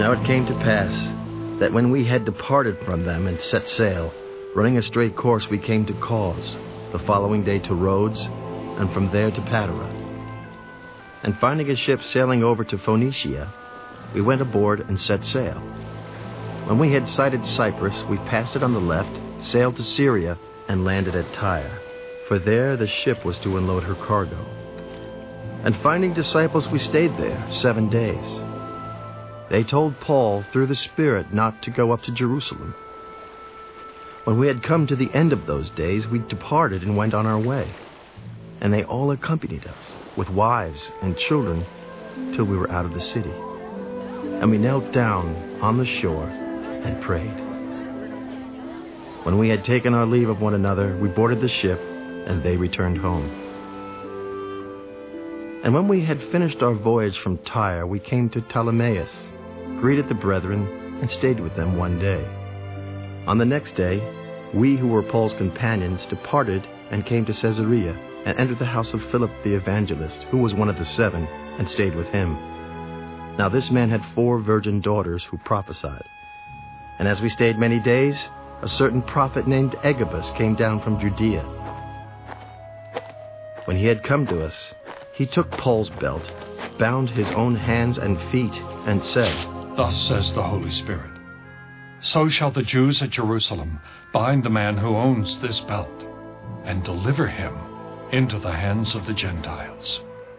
Now it came to pass that when we had departed from them and set sail, running a straight course, we came to Cos, the following day to Rhodes, and from there to Patara. And finding a ship sailing over to Phoenicia, we went aboard and set sail. When we had sighted Cyprus, we passed it on the left, sailed to Syria, and landed at Tyre, for there the ship was to unload her cargo. And finding disciples, we stayed there 7 days. They told Paul through the Spirit not to go up to Jerusalem. When we had come to the end of those days, we departed and went on our way. And they all accompanied us, with wives and children, till we were out of the city. And we knelt down on the shore and prayed. When we had taken our leave of one another, we boarded the ship, and they returned home. And when we had finished our voyage from Tyre, we came to Ptolemais, greeted the brethren, and stayed with them 1 day. On the next day, we who were Paul's companions departed and came to Caesarea, and entered the house of Philip the evangelist, who was one of the 7, and stayed with him. Now this man had 4 virgin daughters who prophesied. And as we stayed many days, a certain prophet named Agabus came down from Judea. When he had come to us, he took Paul's belt, bound his own hands and feet, and said, "Thus says the Holy Spirit, so shall the Jews at Jerusalem bind the man who owns this belt, and deliver him into the hands of the Gentiles."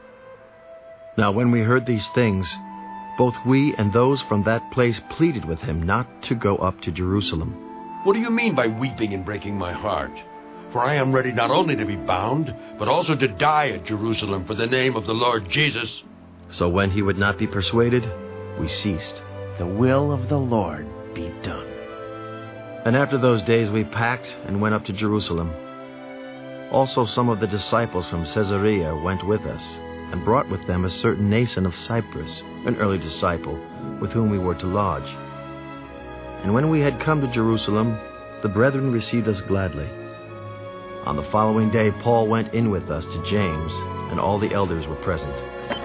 Now when we heard these things, both we and those from that place pleaded with him not to go up to Jerusalem. "What do you mean by weeping and breaking my heart? For I am ready not only to be bound, but also to die at Jerusalem for the name of the Lord Jesus." So when he would not be persuaded, we ceased. The will of the Lord be done. And after those days we packed and went up to Jerusalem. Also some of the disciples from Caesarea went with us, and brought with them a certain Nason of Cyprus, an early disciple, with whom we were to lodge. And when we had come to Jerusalem, the brethren received us gladly. On the following day Paul went in with us to James, and all the elders were present.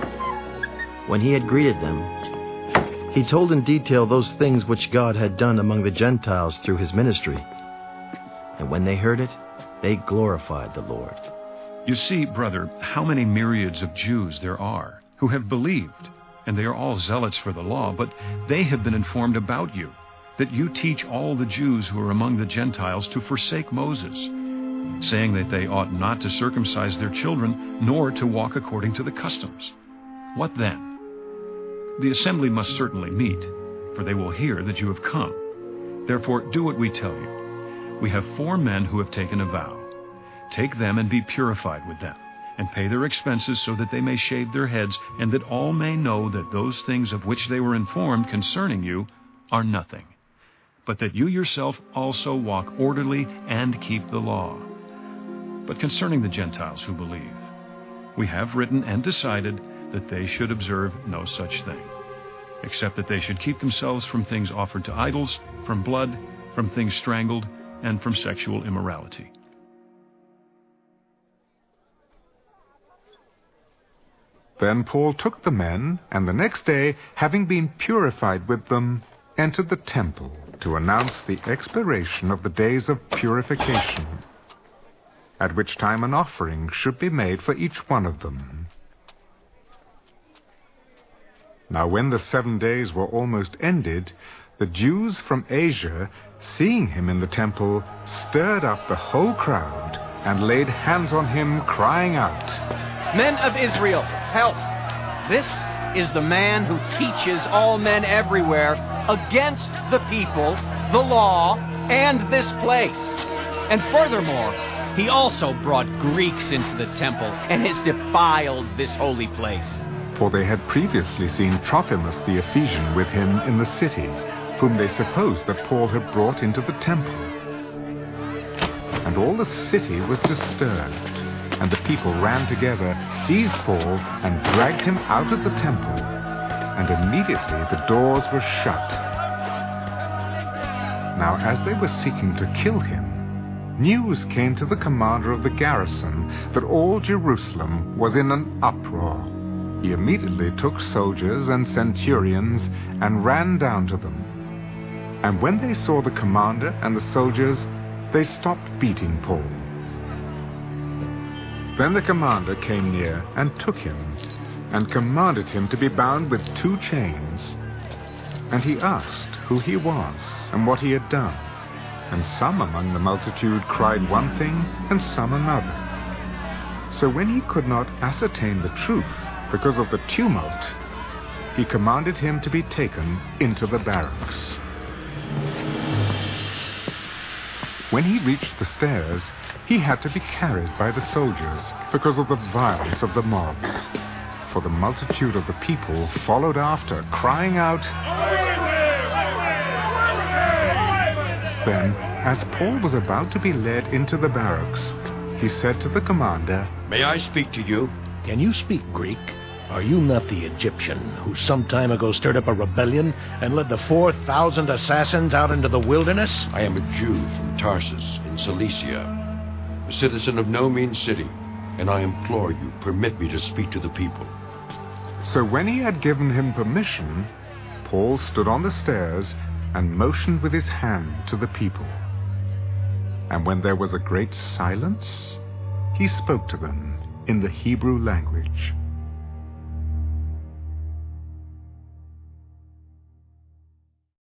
When he had greeted them, he told in detail those things which God had done among the Gentiles through his ministry. And when they heard it, they glorified the Lord. "You see, brother, how many myriads of Jews there are who have believed, and they are all zealots for the law, but they have been informed about you, that you teach all the Jews who are among the Gentiles to forsake Moses, saying that they ought not to circumcise their children, nor to walk according to the customs. What then? The assembly must certainly meet, for they will hear that you have come. Therefore do what we tell you. We have 4 men who have taken a vow. Take them and be purified with them, and pay their expenses so that they may shave their heads, and that all may know that those things of which they were informed concerning you are nothing, but that you yourself also walk orderly and keep the law. But concerning the Gentiles who believe, we have written and decided that they should observe no such thing, except that they should keep themselves from things offered to idols, from blood, from things strangled, and from sexual immorality." Then Paul took the men, and the next day, having been purified with them, entered the temple to announce the expiration of the days of purification, at which time an offering should be made for each one of them. Now when the 7 days were almost ended, the Jews from Asia, seeing him in the temple, stirred up the whole crowd and laid hands on him, crying out, "Men of Israel, help! This is the man who teaches all men everywhere against the people, the law, and this place. And furthermore, he also brought Greeks into the temple and has defiled this holy place." For they had previously seen Trophimus the Ephesian with him in the city, whom they supposed that Paul had brought into the temple. And all the city was disturbed, and the people ran together, seized Paul, and dragged him out of the temple. And immediately the doors were shut. Now as they were seeking to kill him, news came to the commander of the garrison that all Jerusalem was in an uproar. He immediately took soldiers and centurions and ran down to them. And when they saw the commander and the soldiers, they stopped beating Paul. Then the commander came near and took him, and commanded him to be bound with 2 chains. And he asked who he was and what he had done. And some among the multitude cried one thing, and some another. So when he could not ascertain the truth because of the tumult, he commanded him to be taken into the barracks. When he reached the stairs, he had to be carried by the soldiers because of the violence of the mob. For the multitude of the people followed after, crying out. Then, as Paul was about to be led into the barracks, he said to the commander, "May I speak to you?" Can you speak Greek? Are you not the Egyptian who some time ago stirred up a rebellion and led the 4,000 assassins out into the wilderness? I am a Jew from Tarsus in Cilicia, a citizen of no mean city, and I implore you, permit me to speak to the people. So when he had given him permission, Paul stood on the stairs and motioned with his hand to the people. And when there was a great silence, he spoke to them in the Hebrew language.